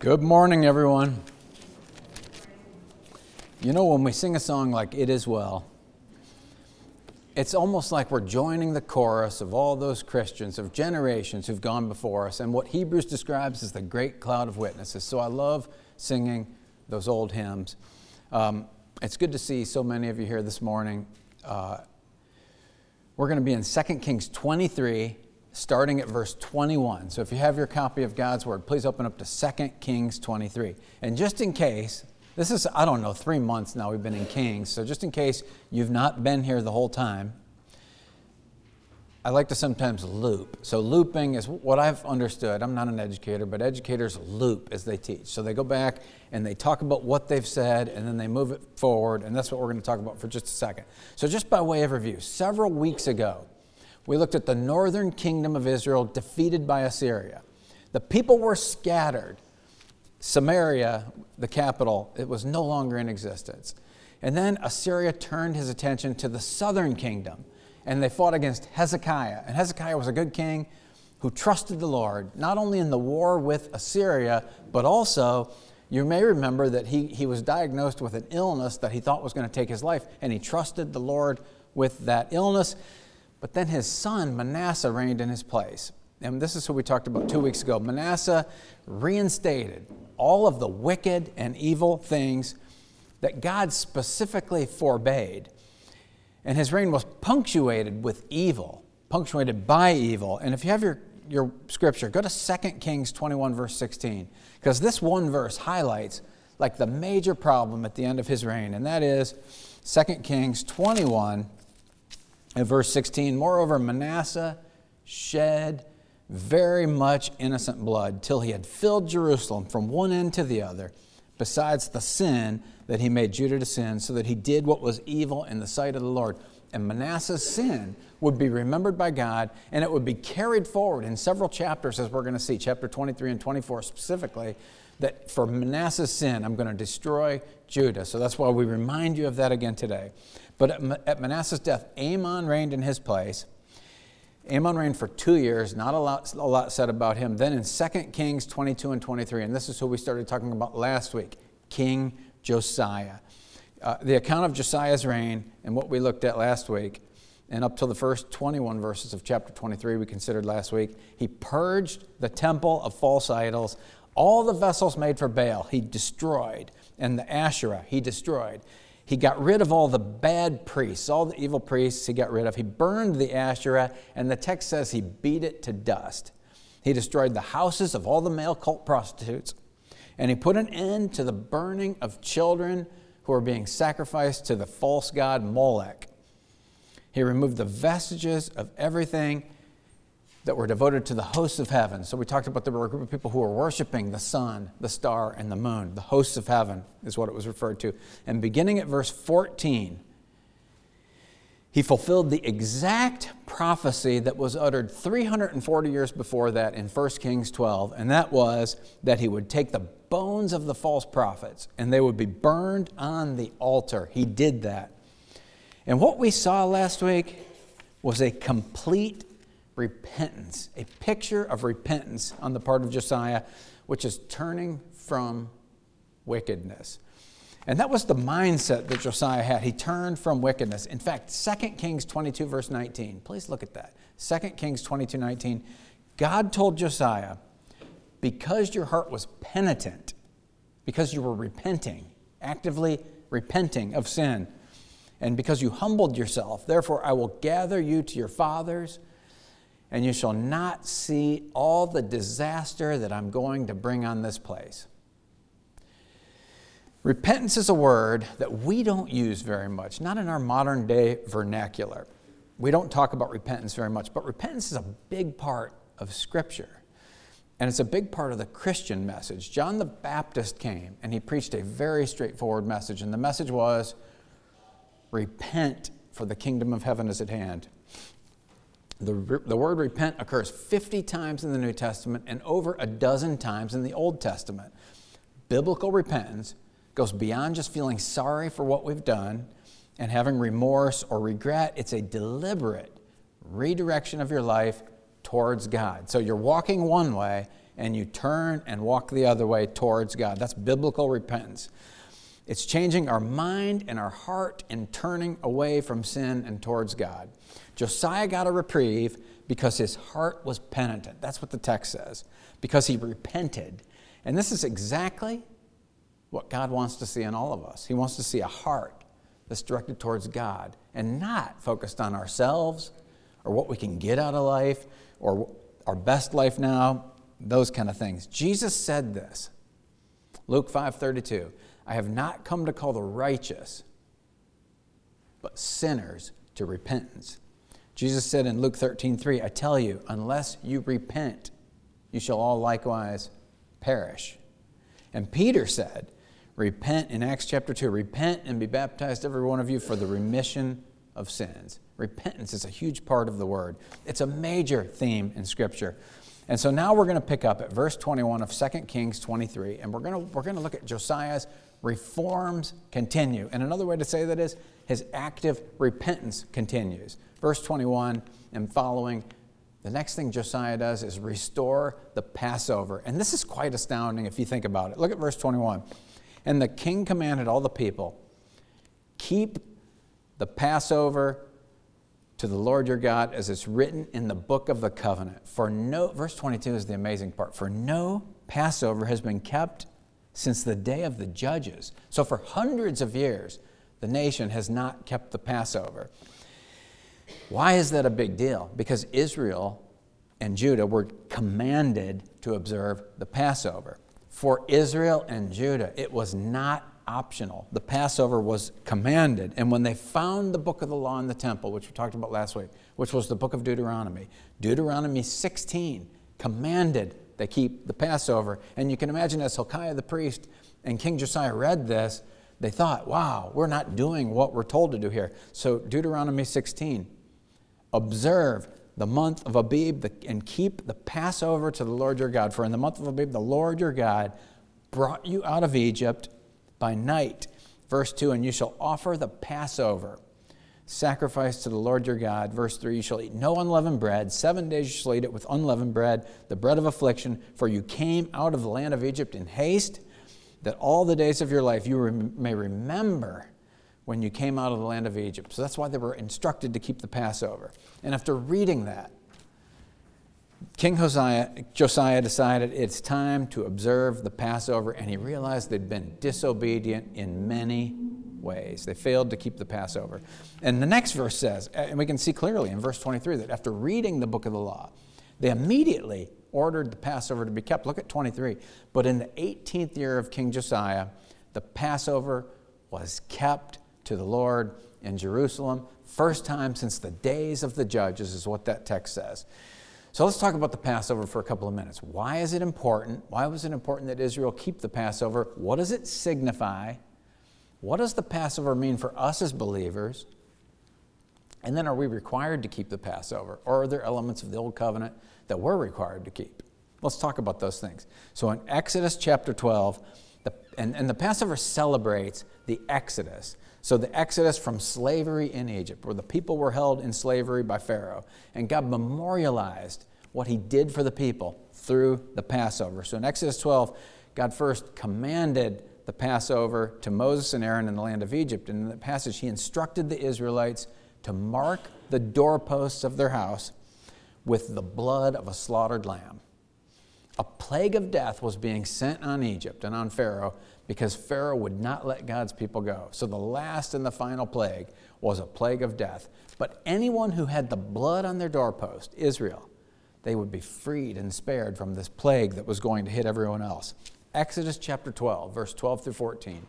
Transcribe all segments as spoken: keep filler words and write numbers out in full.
Good morning, everyone. You know, when we sing a song like It Is Well, it's almost like we're joining the chorus of all those Christians of generations who've gone before us and what Hebrews describes as the great cloud of witnesses. So I love singing those old hymns. Um, it's good to see so many of you here this morning. Uh, we're going to be in Second Kings twenty-three, starting at verse twenty-one. So if you have your copy of God's Word, please open up to Second Kings twenty-three. And just in case, this is, I don't know, three months now we've been in Kings, so just in case you've not been here the whole time, I like to sometimes loop. So looping is what I've understood. I'm not an educator, but educators loop as they teach. So they go back and they talk about what they've said, and then they move it forward, and that's what we're going to talk about for just a second. So just by way of review, several weeks ago, we looked at the northern kingdom of Israel defeated by Assyria. The people were scattered. Samaria, the capital, it was no longer in existence. And then Assyria turned his attention to the southern kingdom, and they fought against Hezekiah. And Hezekiah was a good king who trusted the Lord, not only in the war with Assyria, but also, you may remember that he, he was diagnosed with an illness that he thought was going to take his life, and he trusted the Lord with that illness. But then his son, Manasseh, reigned in his place. And this is who we talked about two weeks ago. Manasseh reinstated all of the wicked and evil things that God specifically forbade. And his reign was punctuated with evil, punctuated by evil. And if you have your, your scripture, go to Second Kings twenty-one, verse sixteen. Because this one verse highlights like the major problem at the end of his reign. And that is Second Kings twenty-one, and verse sixteen. Moreover, Manasseh shed very much innocent blood till he had filled Jerusalem from one end to the other, besides the sin that he made Judah to sin, so that he did what was evil in the sight of the Lord. And Manasseh's sin would be remembered by God, and it would be carried forward in several chapters, as we're going to see, chapter twenty-three and twenty-four specifically, that for Manasseh's sin, I'm going to destroy Judah. So that's why we remind you of that again today. But at Manasseh's death, Amon reigned in his place. Amon reigned for two years, not a lot, a lot said about him. Then in Second Kings twenty-two and twenty-three, and this is who we started talking about last week, King Josiah. Uh, the account of Josiah's reign and what we looked at last week, and up till the first twenty-one verses of chapter twenty-three we considered last week, he purged the temple of false idols. All the vessels made for Baal he destroyed, and the Asherah he destroyed. He got rid of all the bad priests, all the evil priests he got rid of. He burned the Asherah, and the text says he beat it to dust. He destroyed the houses of all the male cult prostitutes, and he put an end to the burning of children who were being sacrificed to the false god Molech. He removed the vestiges of everything that were devoted to the hosts of heaven. So we talked about there were a group of people who were worshiping the sun, the star, and the moon. The hosts of heaven is what it was referred to. And beginning at verse fourteen, he fulfilled the exact prophecy that was uttered three hundred forty years before that in First Kings twelve, and that was that he would take the bones of the false prophets and they would be burned on the altar. He did that. And what we saw last week was a complete repentance, a picture of repentance on the part of Josiah, which is turning from wickedness. And that was the mindset that Josiah had. He turned from wickedness. In fact, Second Kings twenty-two, verse nineteen, please look at that. Second Kings twenty-two, nineteen, God told Josiah, because your heart was penitent, because you were repenting, actively repenting of sin, and because you humbled yourself, therefore I will gather you to your fathers, and you shall not see all the disaster that I'm going to bring on this place. Repentance is a word that we don't use very much, not in our modern day vernacular. We don't talk about repentance very much, but repentance is a big part of Scripture. And it's a big part of the Christian message. John the Baptist came and he preached a very straightforward message. And the message was, repent, for the kingdom of heaven is at hand. The, the word repent occurs fifty times in the New Testament and over a dozen times in the Old Testament. Biblical repentance goes beyond just feeling sorry for what we've done and having remorse or regret. It's a deliberate redirection of your life towards God. So you're walking one way and you turn and walk the other way towards God. That's biblical repentance. It's changing our mind and our heart and turning away from sin and towards God. Josiah got a reprieve because his heart was penitent. That's what the text says. Because he repented. And this is exactly what God wants to see in all of us. He wants to see a heart that's directed towards God and not focused on ourselves or what we can get out of life or our best life now, those kind of things. Jesus said this, Luke five thirty-two, I have not come to call the righteous, but sinners to repentance. Jesus said in Luke thirteen three, I tell you, unless you repent, you shall all likewise perish. And Peter said, repent, in Acts chapter two, repent and be baptized, every one of you, for the remission of sins. Repentance is a huge part of the word. It's a major theme in Scripture. And so now we're going to pick up at verse twenty-one of Second Kings twenty-three, and we're going to, we're going to look at Josiah's reforms continue. And another way to say that is his active repentance continues. Verse twenty-one and following, the next thing Josiah does is restore the Passover. And this is quite astounding if you think about it. Look at verse twenty-one. And the king commanded all the people, keep the Passover to the Lord your God as it's written in the book of the covenant. For no, verse twenty-two is the amazing part. For no Passover has been kept since the day of the judges. So for hundreds of years, the nation has not kept the Passover. Why is that a big deal? Because Israel and Judah were commanded to observe the Passover. For Israel and Judah, it was not optional. The Passover was commanded. And when they found the book of the law in the temple, which we talked about last week, which was the book of Deuteronomy, Deuteronomy sixteen commanded they keep the Passover. And you can imagine as Hilkiah the priest and King Josiah read this, they thought, wow, we're not doing what we're told to do here. So Deuteronomy sixteen, observe the month of Abib and keep the Passover to the Lord your God. For in the month of Abib, the Lord your God brought you out of Egypt by night. Verse two, and you shall offer the Passover sacrifice to the Lord your God. Verse three, you shall eat no unleavened bread. Seven days you shall eat it with unleavened bread, the bread of affliction. For you came out of the land of Egypt in haste, that all the days of your life you rem- may remember when you came out of the land of Egypt. So that's why they were instructed to keep the Passover. And after reading that, King Josiah, Josiah decided it's time to observe the Passover, and he realized they'd been disobedient in many ways. They failed to keep the Passover. And the next verse says, and we can see clearly in verse twenty-three, that after reading the book of the law, they immediately ordered the Passover to be kept. Look at twenty-three. But in the eighteenth year of King Josiah, the Passover was kept to the Lord in Jerusalem. First time since the days of the judges is what that text says. So let's talk about the Passover for a couple of minutes. Why is it important? Why was it important that Israel keep the Passover? What does it signify? What does the Passover mean for us as believers? And then are we required to keep the Passover? Or are there elements of the Old Covenant that we're required to keep? Let's talk about those things. So in Exodus chapter twelve, the, and, and the Passover celebrates the Exodus. So the Exodus from slavery in Egypt, where the people were held in slavery by Pharaoh. And God memorialized what he did for the people through the Passover. So in Exodus twelve, God first commanded the Passover to Moses and Aaron in the land of Egypt. And in the passage, he instructed the Israelites to mark the doorposts of their house with the blood of a slaughtered lamb. A plague of death was being sent on Egypt and on Pharaoh because Pharaoh would not let God's people go. So the last and the final plague was a plague of death. But anyone who had the blood on their doorpost, Israel, they would be freed and spared from this plague that was going to hit everyone else. Exodus chapter twelve, verse twelve through fourteen.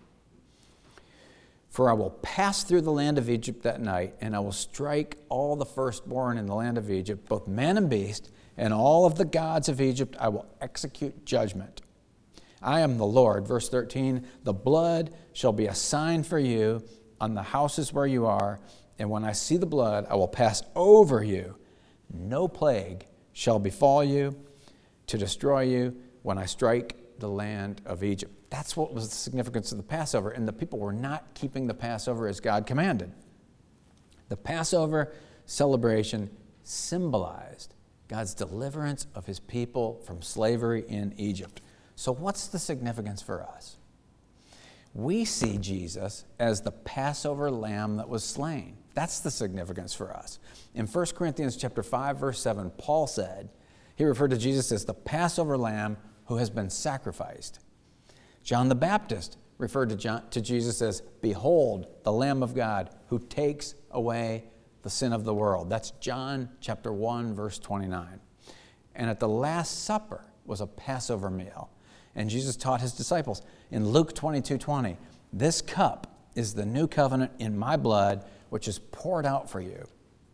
For I will pass through the land of Egypt that night, and I will strike all the firstborn in the land of Egypt, both man and beast, and all of the gods of Egypt I will execute judgment. I am the Lord. Verse thirteen, the blood shall be a sign for you on the houses where you are, and when I see the blood, I will pass over you. No plague shall befall you to destroy you when I strike the land of Egypt. That's what was the significance of the Passover, and the people were not keeping the Passover as God commanded. The Passover celebration symbolized God's deliverance of his people from slavery in Egypt. So what's the significance for us? We see Jesus as the Passover lamb that was slain. That's the significance for us. In First Corinthians chapter five, verse seven, Paul said, he referred to Jesus as the Passover lamb who has been sacrificed. John the Baptist referred to, John, to Jesus as, behold, the Lamb of God who takes away the sin of the world. That's John chapter one, verse twenty-nine. And at the Last Supper was a Passover meal. And Jesus taught his disciples in Luke twenty-two twenty, this cup is the new covenant in my blood, which is poured out for you.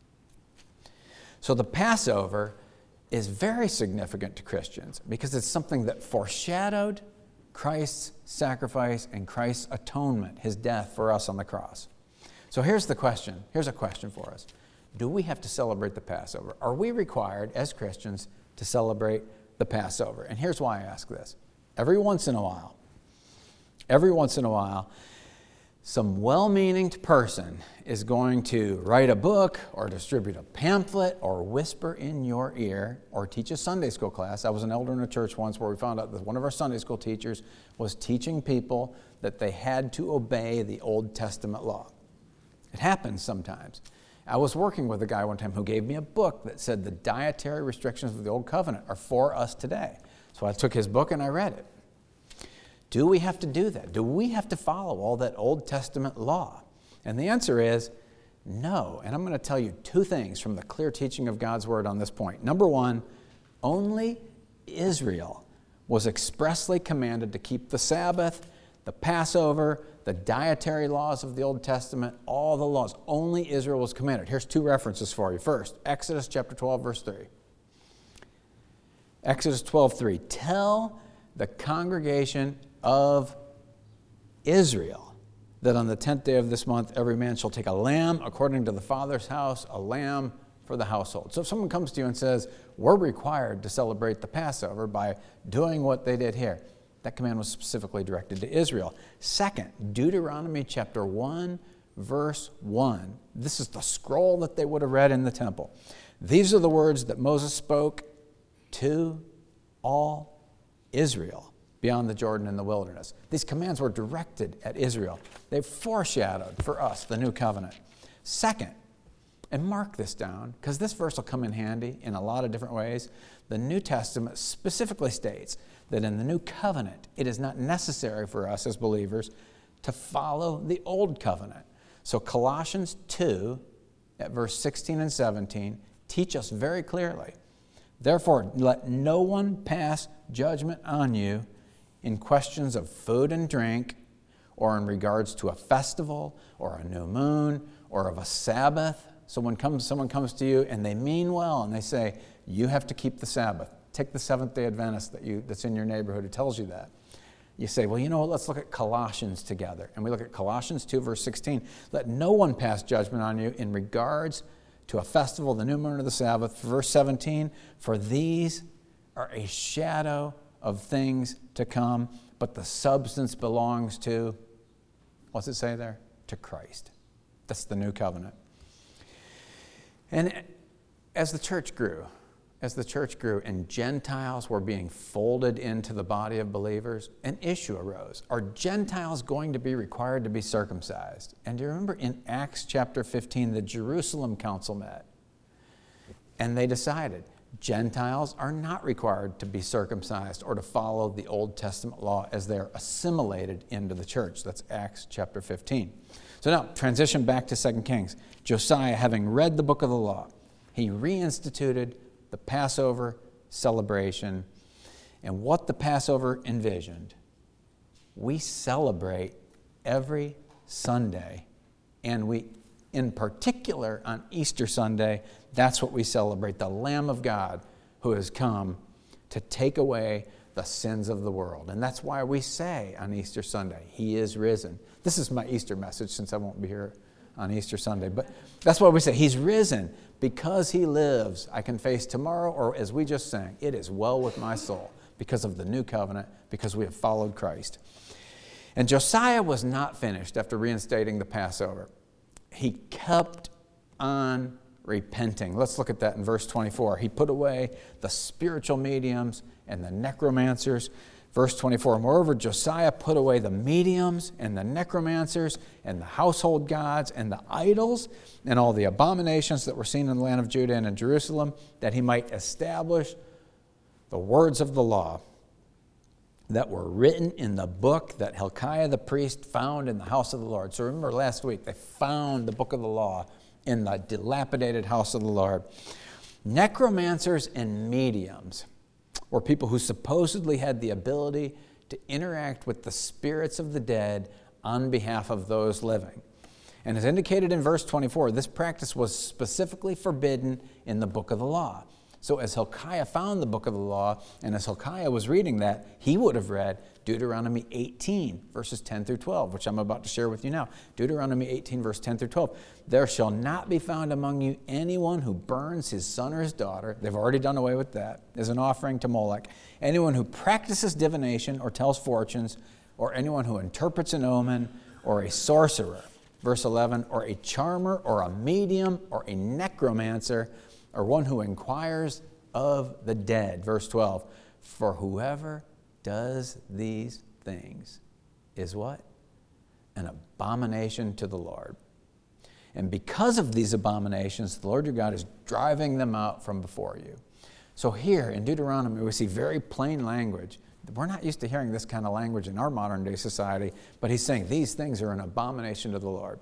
So the Passover is very significant to Christians because it's something that foreshadowed Christ's sacrifice and Christ's atonement, his death for us on the cross. So here's the question. Here's a question for us. Do we have to celebrate the Passover? Are we required as Christians to celebrate the Passover? And here's why I ask this. Every once in a while, every once in a while, some well-meaning person is going to write a book or distribute a pamphlet or whisper in your ear or teach a Sunday school class. I was an elder in a church once where we found out that one of our Sunday school teachers was teaching people that they had to obey the Old Testament law. It happens sometimes. I was working with a guy one time who gave me a book that said the dietary restrictions of the Old Covenant are for us today. So I took his book and I read it. Do we have to do that? Do we have to follow all that Old Testament law? And the answer is no. And I'm going to tell you two things from the clear teaching of God's Word on this point. Number one, only Israel was expressly commanded to keep the Sabbath, the Passover, the dietary laws of the Old Testament, all the laws. Only Israel was commanded. Here's two references for you. First, Exodus chapter twelve, verse three. Exodus twelve three, tell the congregation of Israel that on the tenth day of this month every man shall take a lamb according to the Father's house, a lamb for the household. So if someone comes to you and says, we're required to celebrate the Passover by doing what they did here, that command was specifically directed to Israel. Second, Deuteronomy chapter one, verse one. This is the scroll that they would have read in the temple. These are the words that Moses spoke to all Israel beyond the Jordan in the wilderness. These commands were directed at Israel. They foreshadowed for us the new covenant. Second, and mark this down, because this verse will come in handy in a lot of different ways, the New Testament specifically states that in the new covenant, it is not necessary for us as believers to follow the old covenant. So Colossians two, at verse sixteen and seventeen, teach us very clearly, therefore, let no one pass judgment on you in questions of food and drink, or in regards to a festival, or a new moon, or of a Sabbath. So when comes, someone comes to you and they mean well and they say, you have to keep the Sabbath. Take the Seventh-day Adventist that you, that's in your neighborhood who tells you that. You say, well, you know what, let's look at Colossians together. And we look at Colossians two, verse sixteen. Let no one pass judgment on you in regards to a festival, the new moon, or the Sabbath. Verse seventeen, for these are a shadow of things to come, but the substance belongs to, what's it say there? To Christ. That's the new covenant. And as the church grew, as the church grew and Gentiles were being folded into the body of believers, an issue arose. Are Gentiles going to be required to be circumcised? And do you remember in Acts chapter fifteen, the Jerusalem council met, and they decided Gentiles are not required to be circumcised or to follow the Old Testament law as they're assimilated into the church. That's Acts chapter fifteen. So now, transition back to Second Kings. Josiah, having read the book of the law, he reinstituted the Passover celebration. And what the Passover envisioned, we celebrate every Sunday. And we, in particular on Easter Sunday, that's what we celebrate, the Lamb of God who has come to take away the sins of the world. And that's why we say on Easter Sunday, He is risen. This is my Easter message since I won't be here on Easter Sunday. But that's why we say He's risen. Because He lives, I can face tomorrow, or as we just sang, it is well with my soul because of the new covenant, because we have followed Christ. And Josiah was not finished after reinstating the Passover. He kept on repenting. Let's look at that in verse twenty-four. He put away the spiritual mediums and the necromancers. Verse twenty-four, moreover, Josiah put away the mediums and the necromancers and the household gods and the idols and all the abominations that were seen in the land of Judah and in Jerusalem, that he might establish the words of the law that were written in the book that Hilkiah the priest found in the house of the Lord. So remember last week, they found the book of the law in the dilapidated house of the Lord. Necromancers and mediums were people who supposedly had the ability to interact with the spirits of the dead on behalf of those living. And as indicated in verse twenty-four, this practice was specifically forbidden in the book of the law. So as Hilkiah found the book of the law, and as Hilkiah was reading that, he would have read Deuteronomy eighteen, verses ten through twelve, which I'm about to share with you now. Deuteronomy eighteen, verse ten through twelve. There shall not be found among you anyone who burns his son or his daughter. They've already done away with that, as an offering to Molech. Anyone who practices divination or tells fortunes, or anyone who interprets an omen, or a sorcerer. Verse eleven, or a charmer, or a medium, or a necromancer, or one who inquires of the dead. Verse twelve, for whoever does these things is what? An abomination to the Lord. And because of these abominations, the Lord your God is driving them out from before you. So here in Deuteronomy, we see very plain language. We're not used to hearing this kind of language in our modern day society, but he's saying these things are an abomination to the Lord.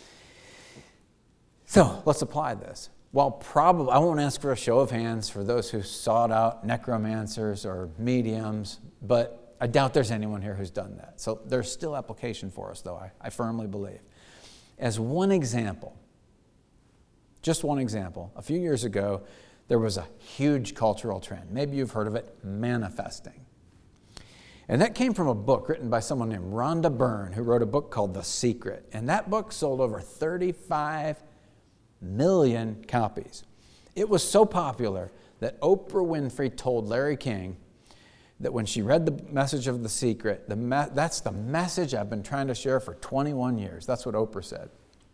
So let's apply this. Well, probably, I won't ask for a show of hands for those who sought out necromancers or mediums, but I doubt there's anyone here who's done that. So there's still application for us, though, I, I firmly believe. As one example, just one example, a few years ago, there was a huge cultural trend. Maybe you've heard of it, manifesting. And that came from a book written by someone named Rhonda Byrne, who wrote a book called The Secret. And that book sold over thirty-five million copies. It was so popular that Oprah Winfrey told Larry King that when she read the message of The Secret, the me- that's the message I've been trying to share for twenty-one years. That's what Oprah said.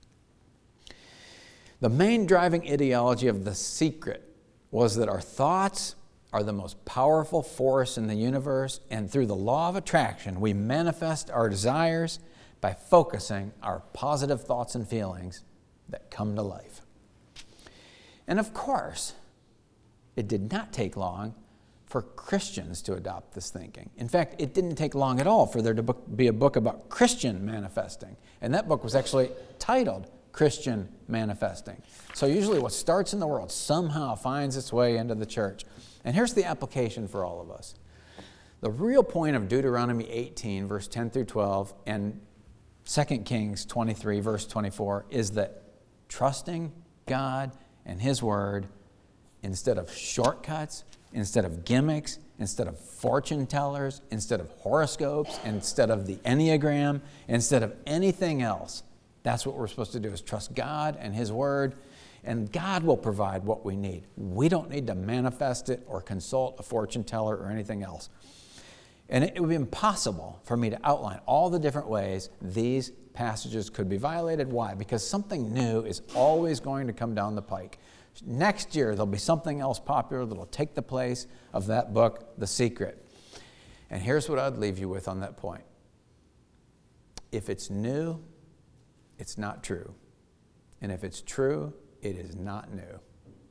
The main driving ideology of The Secret was that our thoughts are the most powerful force in the universe, and through the law of attraction, we manifest our desires by focusing our positive thoughts and feelings that come to life. And of course, it did not take long for Christians to adopt this thinking. In fact, it didn't take long at all for there to be a book about Christian manifesting. And that book was actually titled Christian Manifesting. So usually what starts in the world somehow finds its way into the church. And here's the application for all of us. The real point of Deuteronomy eighteen, verse ten through twelve, and Second Kings twenty-three, verse twenty-four, is that trusting God and His Word, instead of shortcuts, instead of gimmicks, instead of fortune tellers, instead of horoscopes, instead of the Enneagram, instead of anything else, that's what we're supposed to do, is trust God and His Word, and God will provide what we need. We don't need to manifest it or consult a fortune teller or anything else. And it would be impossible for me to outline all the different ways these passages could be violated. Why? Because something new is always going to come down the pike. Next year, there'll be something else popular that'll take the place of that book, The Secret. And here's what I'd leave you with on that point. If it's new, it's not true. And if it's true, it is not new.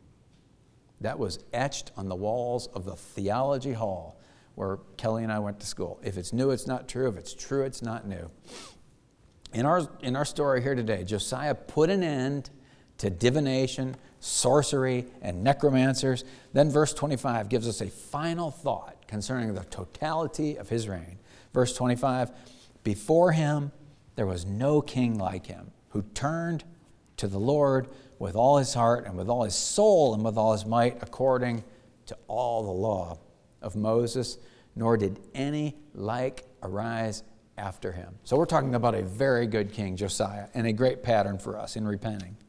That was etched on the walls of the theology hall where Kelly and I went to school. If it's new, it's not true. If it's true, it's not new. In our, in our story here today, Josiah put an end to divination, sorcery, and necromancers. Then verse twenty-five gives us a final thought concerning the totality of his reign. Verse twenty-five, before him there was no king like him, who turned to the Lord with all his heart and with all his soul and with all his might, according to all the law of Moses, nor did any like arise after him. So we're talking about a very good king, Josiah, and a great pattern for us in repenting.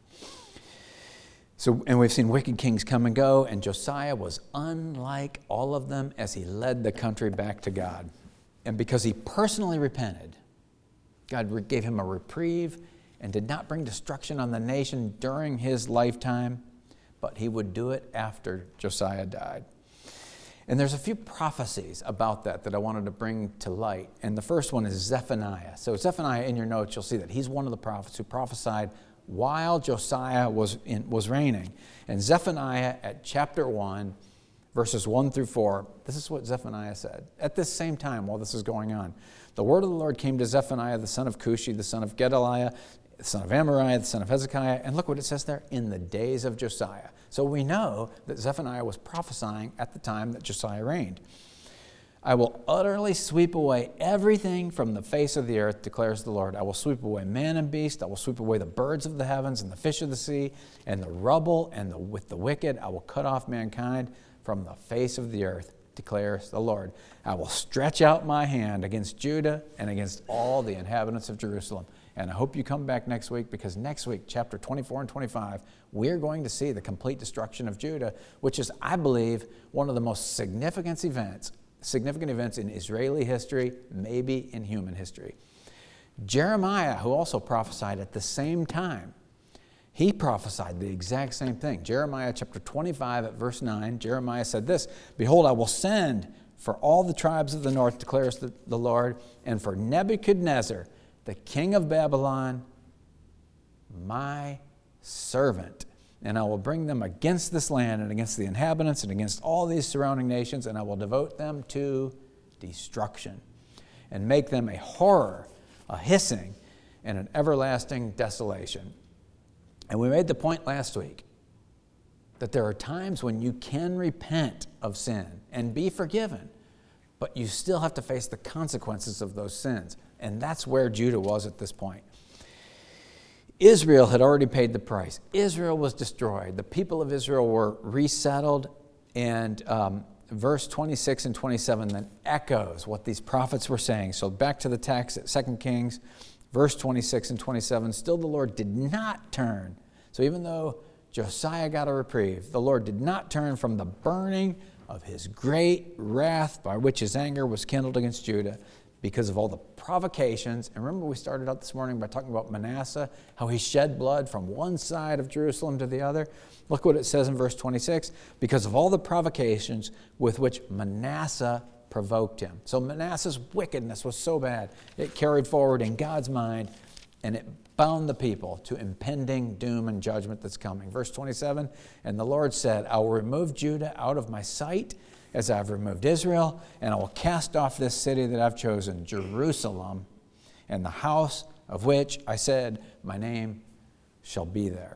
So, and we've seen wicked kings come and go, and Josiah was unlike all of them as he led the country back to God. And because he personally repented, God gave him a reprieve and did not bring destruction on the nation during his lifetime. but he would do it after Josiah died. And there's a few prophecies about that that I wanted to bring to light. And the first one is Zephaniah. So Zephaniah, in your notes, you'll see that he's one of the prophets who prophesied while Josiah was, in, was reigning. And Zephaniah at chapter one, verses one through four, this is what Zephaniah said. At this same time, while this is going on, the word of the Lord came to Zephaniah, the son of Cushi, the son of Gedaliah, the son of Amariah, the son of Hezekiah. And look what it says there, in the days of Josiah. So we know that Zephaniah was prophesying at the time that Josiah reigned. I will utterly sweep away everything from the face of the earth, declares the Lord. I will sweep away man and beast. I will sweep away the birds of the heavens and the fish of the sea and the rubble, and the, with the wicked I will cut off mankind from the face of the earth, declares the Lord. I will stretch out my hand against Judah and against all the inhabitants of Jerusalem. And I hope you come back next week, because next week, chapter twenty-four and twenty-five, we're going to see the complete destruction of Judah, which is, I believe, one of the most significant events, significant events in Israeli history, maybe in human history. Jeremiah, who also prophesied at the same time, he prophesied the exact same thing. Jeremiah chapter twenty-five at verse nine, Jeremiah said this, "Behold, I will send for all the tribes of the north, declares the, the Lord, and for Nebuchadnezzar, the king of Babylon, my servant. And I will bring them against this land and against the inhabitants and against all these surrounding nations, and I will devote them to destruction and make them a horror, a hissing, and an everlasting desolation." And we made the point last week that there are times when you can repent of sin and be forgiven, but you still have to face the consequences of those sins. And that's where Judah was at this point. Israel had already paid the price. Israel was destroyed. The people of Israel were resettled. And um, verse twenty-six and twenty-seven then echoes what these prophets were saying. So back to the text at Second Kings, verse twenty-six and twenty-seven. Still the Lord did not turn. So even though Josiah got a reprieve, the Lord did not turn from the burning of his great wrath by which his anger was kindled against Judah, because of all the provocations. And remember, we started out this morning by talking about Manasseh, how he shed blood from one side of Jerusalem to the other. Look what it says in verse twenty-six, because of all the provocations with which Manasseh provoked him. So Manasseh's wickedness was so bad, it carried forward in God's mind, and it bound the people to impending doom and judgment that's coming. Verse twenty-seven, and the Lord said, I will remove Judah out of my sight, as I've removed Israel, and I will cast off this city that I've chosen, Jerusalem, and the house of which I said, my name shall be there.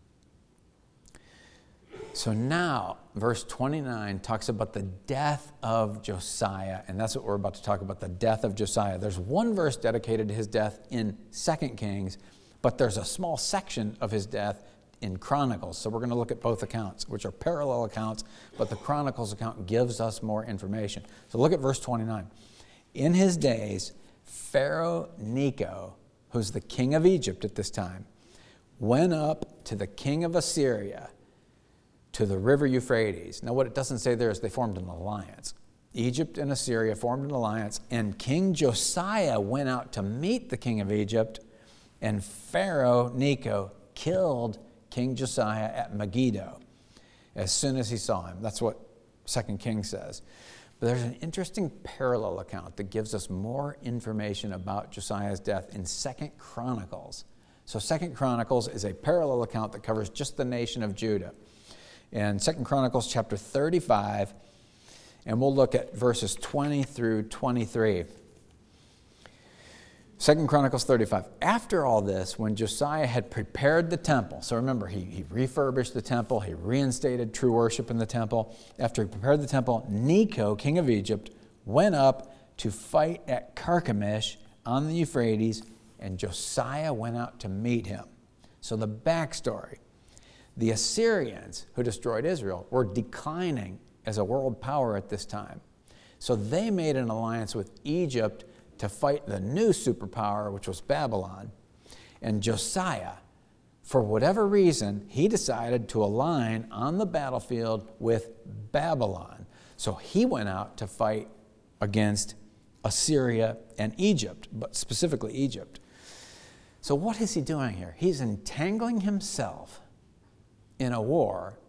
So now, verse twenty-nine talks about the death of Josiah, and that's what we're about to talk about, the death of Josiah. There's one verse dedicated to his death in Second Kings, but there's a small section of his death in Chronicles. So we're going to look at both accounts, which are parallel accounts, but the Chronicles account gives us more information. So look at verse twenty-nine. In his days, Pharaoh Necho, who's the king of Egypt at this time, went up to the king of Assyria to the river Euphrates. Now what it doesn't say there is they formed an alliance. Egypt and Assyria formed an alliance, and King Josiah went out to meet the king of Egypt, and Pharaoh Necho killed King Josiah at Megiddo as soon as he saw him. That's what Second Kings says. But there's an interesting parallel account that gives us more information about Josiah's death in Second Chronicles. So Second Chronicles is a parallel account that covers just the nation of Judah. In Second Chronicles chapter thirty-five, and we'll look at verses twenty through twenty-three. Second Chronicles thirty-five. After all this, when Josiah had prepared the temple, so remember, he, he refurbished the temple, he reinstated true worship in the temple. After he prepared the temple, Necho, king of Egypt, went up to fight at Carchemish on the Euphrates, and Josiah went out to meet him. So the backstory, the Assyrians who destroyed Israel were declining as a world power at this time. So they made an alliance with Egypt to fight the new superpower, which was Babylon. And Josiah, for whatever reason, he decided to align on the battlefield with Babylon. So he went out to fight against Assyria and Egypt, but specifically Egypt. So what is he doing here? He's entangling himself in a war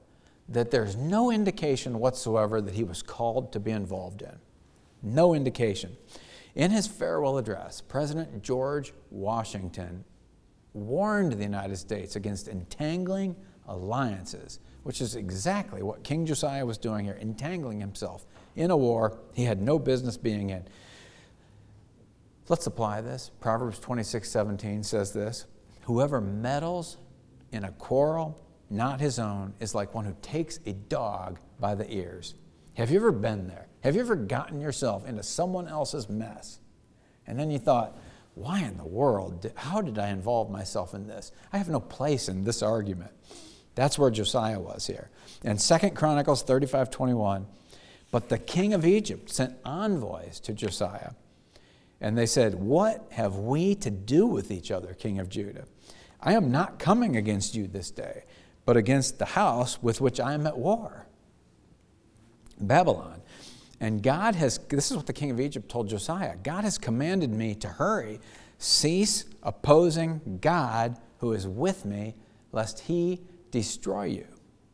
that there's no indication whatsoever that he was called to be involved in. No indication. In his farewell address, President George Washington warned the United States against entangling alliances, which is exactly what King Josiah was doing here, entangling himself in a war he had no business being in. Let's apply this. Proverbs twenty-six seventeen says this, "Whoever meddles in a quarrel not his own is like one who takes a dog by the ears." Have you ever been there? Have you ever gotten yourself into someone else's mess? And then you thought, why in the world, did, how did I involve myself in this? I have no place in this argument. That's where Josiah was here. In Second Chronicles thirty-five twenty-one, but the king of Egypt sent envoys to Josiah, and they said, "What have we to do with each other, king of Judah? I am not coming against you this day, but against the house with which I am at war, Babylon. And God has," this is what the king of Egypt told Josiah, "God has commanded me to hurry, cease opposing God who is with me, lest he destroy you."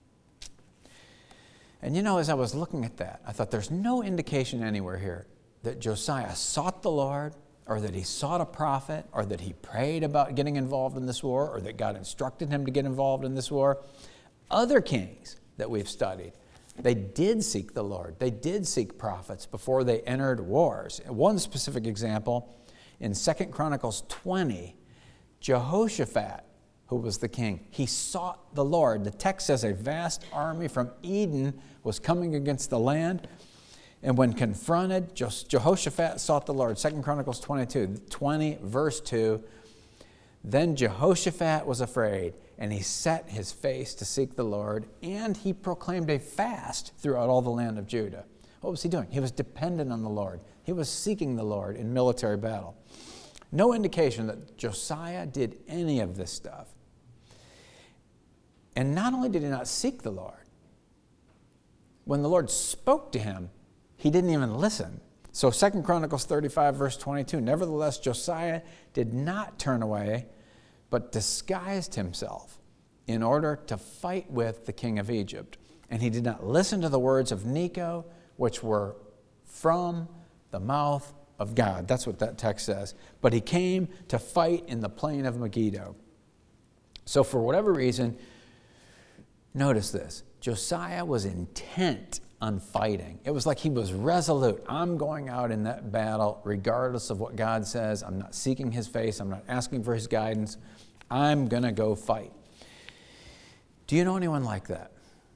And you know, as I was looking at that, I thought there's no indication anywhere here that Josiah sought the Lord, or that he sought a prophet, or that he prayed about getting involved in this war, or that God instructed him to get involved in this war. Other kings that we've studied, they did seek the Lord. They did seek prophets before they entered wars. One specific example, in Second Chronicles twenty, Jehoshaphat, who was the king, he sought the Lord. The text says a vast army from Edom was coming against the land. And when confronted, Jehoshaphat sought the Lord. Second Chronicles twenty-two, twenty, verse two. Then Jehoshaphat was afraid, and he set his face to seek the Lord, and he proclaimed a fast throughout all the land of Judah. What was he doing? He was dependent on the Lord. He was seeking the Lord in military battle. No indication that Josiah did any of this stuff. And not only did he not seek the Lord, when the Lord spoke to him, he didn't even listen. So Second Chronicles thirty-five, verse twenty-two, "Nevertheless, Josiah did not turn away, but disguised himself in order to fight with the king of Egypt. And he did not listen to the words of Necho, which were from the mouth of God." That's what that text says. "But he came to fight in the plain of Megiddo." So for whatever reason, notice this, Josiah was intent on fighting. It was like he was resolute. I'm going out in that battle regardless of what God says. I'm not seeking his face. I'm not asking for his guidance. I'm going to go fight. Do you know anyone like that?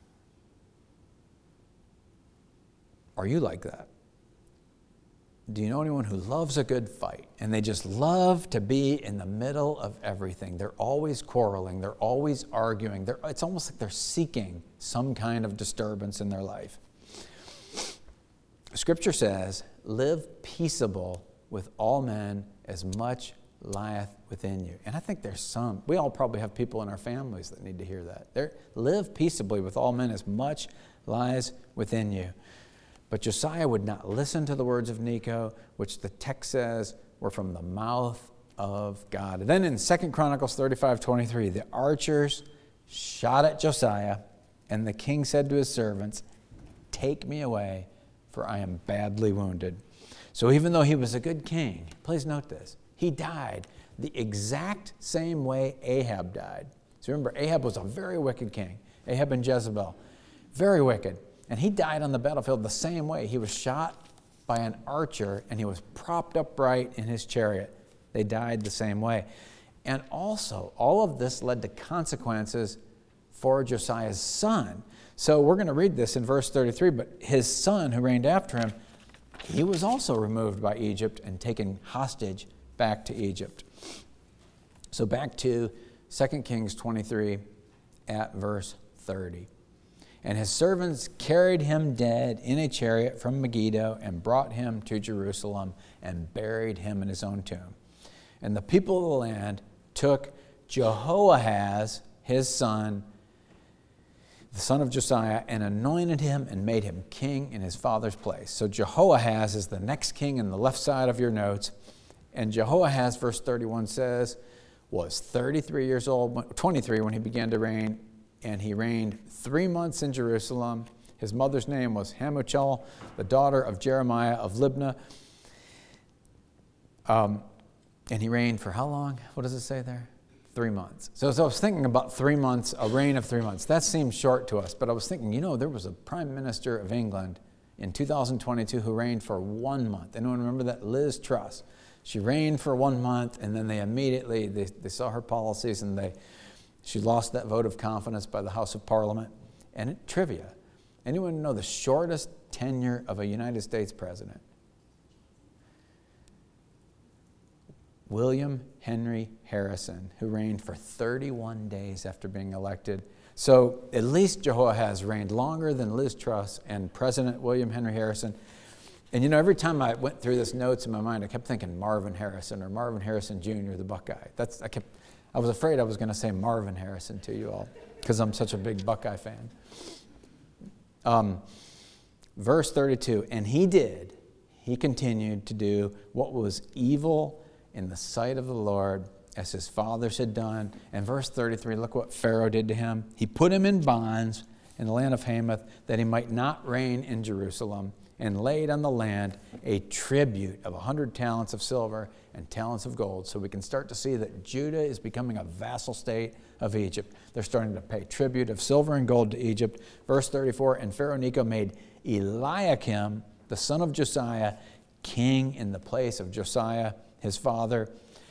Are you like that? Do you know anyone who loves a good fight and they just love to be in the middle of everything? They're always quarreling. They're always arguing. They're, it's almost like they're seeking some kind of disturbance in their life. Scripture says, "Live peaceable with all men as much lieth within you." And I think there's some, we all probably have people in our families that need to hear that. They're, live peaceably with all men as much lies within you. But Josiah would not listen to the words of Necho, which the text says were from the mouth of God. And then in Second Chronicles thirty-five twenty-three, the archers shot at Josiah, and the king said to his servants, "Take me away, for I am badly wounded." So even though he was a good king, please note this, he died the exact same way Ahab died. So remember, Ahab was a very wicked king. Ahab and Jezebel, very wicked. And he died on the battlefield the same way. He was shot by an archer, and he was propped upright in his chariot. They died the same way. And also, all of this led to consequences for Josiah's son. So we're going to read this in verse thirty-three, but his son who reigned after him, he was also removed by Egypt and taken hostage back to Egypt. So back to Second Kings twenty-three at verse thirty. "And his servants carried him dead in a chariot from Megiddo and brought him to Jerusalem and buried him in his own tomb. And the people of the land took Jehoahaz, his son, the son of Josiah, and anointed him and made him king in his father's place." So Jehoahaz is the next king in the left side of your notes. And Jehoahaz, verse thirty-one says, was thirty-three years old, twenty-three when he began to reign, and he reigned three months in Jerusalem. His mother's name was Hamuchel, the daughter of Jeremiah of Libnah. Um, and he reigned for how long? What does it say there? Three months. So as I was thinking about three months, a reign of three months, that seems short to us. But I was thinking, you know, there was a prime minister of England in two thousand twenty-two who reigned for one month. Anyone remember that? Liz Truss. She reigned for one month, and then they immediately, they, they saw her policies, and they she lost that vote of confidence by the House of Parliament. And it, trivia, anyone know the shortest tenure of a United States president? William Henry Harrison, who reigned for thirty-one days after being elected. So at least Jehoahaz reigned longer than Liz Truss and President William Henry Harrison. And you know, every time I went through this notes in my mind, I kept thinking Marvin Harrison or Marvin Harrison Junior, the Buckeye. That's I kept. I was afraid I was going to say Marvin Harrison to you all because I'm such a big Buckeye fan. Um, verse thirty-two, and he did, he continued to do what was evil in the sight of the Lord, as his fathers had done. And verse thirty-three, look what Pharaoh did to him. He put him in bonds in the land of Hamath, that he might not reign in Jerusalem, and laid on the land a tribute of a hundred talents of silver and talents of gold. So we can start to see that Judah is becoming a vassal state of Egypt. They're starting to pay tribute of silver and gold to Egypt. Verse thirty-four, and Pharaoh Necho made Eliakim, the son of Josiah, king in the place of Josiah, his father.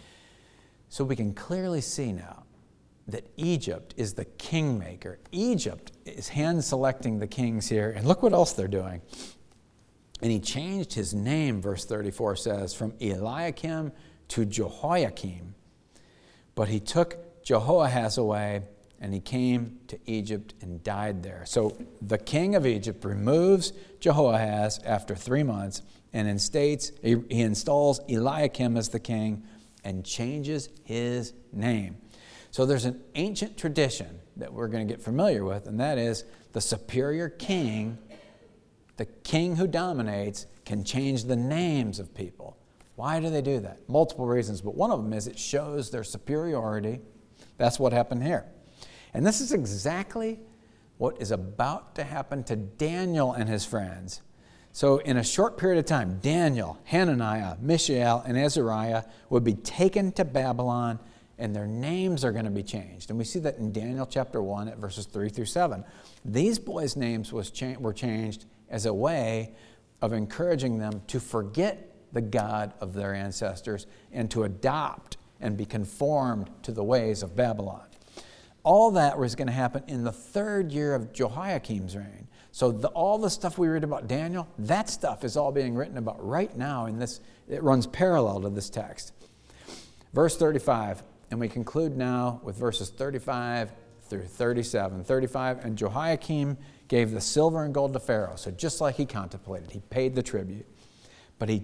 So we can clearly see now that Egypt is the kingmaker. Egypt is hand-selecting the kings here. And look what else they're doing. And he changed his name, verse thirty-four says, from Eliakim to Jehoiakim. But he took Jehoahaz away, and he came to Egypt and died there. So the king of Egypt removes Jehoahaz after three months, and instates, he, he installs Eliakim as the king and changes his name. So there's an ancient tradition that we're going to get familiar with, and that is the superior king, the king who dominates, can change the names of people. Why do they do that? Multiple reasons, but one of them is it shows their superiority. That's what happened here. And this is exactly what is about to happen to Daniel and his friends. So in a short period of time, Daniel, Hananiah, Mishael, and Azariah would be taken to Babylon, and their names are going to be changed. And we see that in Daniel chapter one at verses three through seven. These boys' names was cha- were changed as a way of encouraging them to forget the God of their ancestors and to adopt and be conformed to the ways of Babylon. All that was going to happen in the third year of Jehoiakim's reign. So the, all the stuff we read about Daniel, that stuff is all being written about right now in this. It runs parallel to this text. Verse thirty-five, and we conclude now with verses thirty-five through thirty-seven. thirty-five, and Jehoiakim gave the silver and gold to Pharaoh. So just like he contemplated, he paid the tribute. But he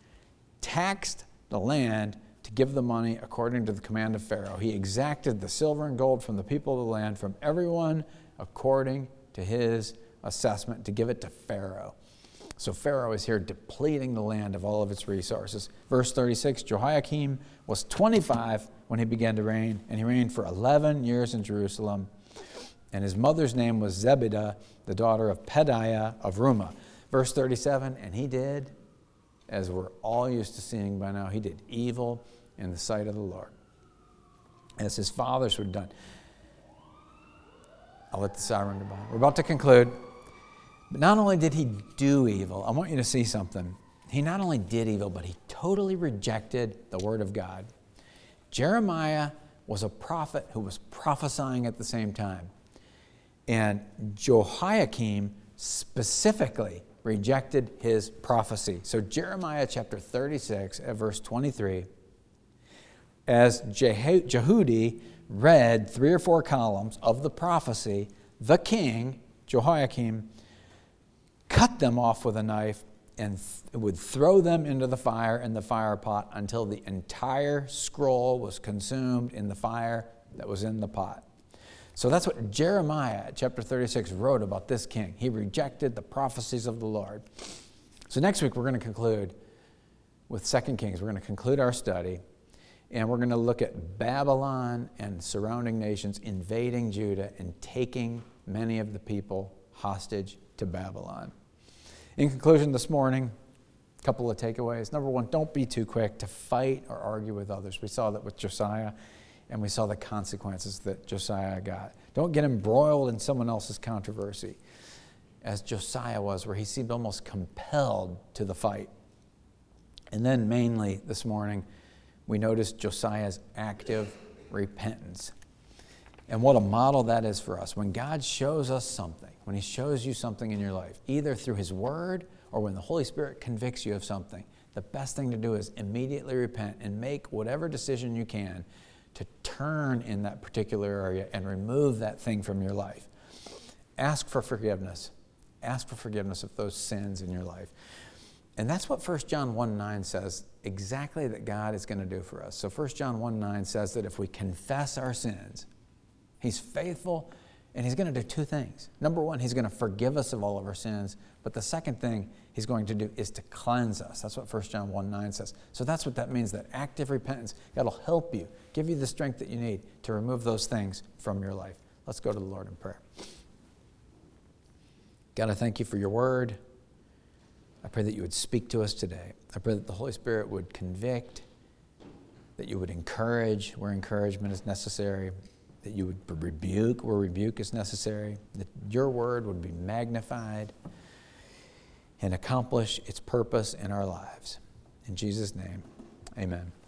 taxed the land to give the money according to the command of Pharaoh. He exacted the silver and gold from the people of the land, from everyone according to his assessment, to give it to Pharaoh. So Pharaoh is here depleting the land of all of its resources. Verse thirty-six, Jehoiakim was twenty-five when he began to reign, and he reigned for eleven years in Jerusalem. And his mother's name was Zebidah, the daughter of Pedaiah of Rumah. Verse thirty-seven, and he did, as we're all used to seeing by now, he did evil in the sight of the Lord, as his fathers were done. I'll let the siren go by. We're about to conclude. But not only did he do evil, I want you to see something. He not only did evil, but he totally rejected the word of God. Jeremiah was a prophet who was prophesying at the same time. And Jehoiakim specifically rejected his prophecy. So Jeremiah chapter thirty-six at verse twenty-three, as Jehu- Jehudi read three or four columns of the prophecy, the king, Jehoiakim, cut them off with a knife and th- would throw them into the fire in the fire pot until the entire scroll was consumed in the fire that was in the pot. So that's what Jeremiah chapter thirty-six wrote about this king. He rejected the prophecies of the Lord. So next week we're going to conclude with Second Kings. We're going to conclude our study. And we're going to look at Babylon and surrounding nations invading Judah and taking many of the people hostage to Babylon. In conclusion this morning, a couple of takeaways. Number one, don't be too quick to fight or argue with others. We saw that with Josiah, and we saw the consequences that Josiah got. Don't get embroiled in someone else's controversy, as Josiah was, where he seemed almost compelled to the fight. And then mainly this morning, we noticed Josiah's active repentance. And what a model that is for us. When God shows us something, when he shows you something in your life, either through his word or when the Holy Spirit convicts you of something, the best thing to do is immediately repent and make whatever decision you can to turn in that particular area and remove that thing from your life. Ask for forgiveness. Ask for forgiveness of those sins in your life. And that's what First John one nine says exactly that God is going to do for us. So First John one nine says that if we confess our sins, he's faithful, and he's going to do two things. Number one, he's going to forgive us of all of our sins. But the second thing he's going to do is to cleanse us. That's what First John one nine says. So that's what that means, that active repentance. God will help you, give you the strength that you need to remove those things from your life. Let's go to the Lord in prayer. God, I thank you for your word. I pray that you would speak to us today. I pray that the Holy Spirit would convict, that you would encourage where encouragement is necessary, that you would rebuke where rebuke is necessary, that your word would be magnified and accomplish its purpose in our lives. In Jesus' name, amen.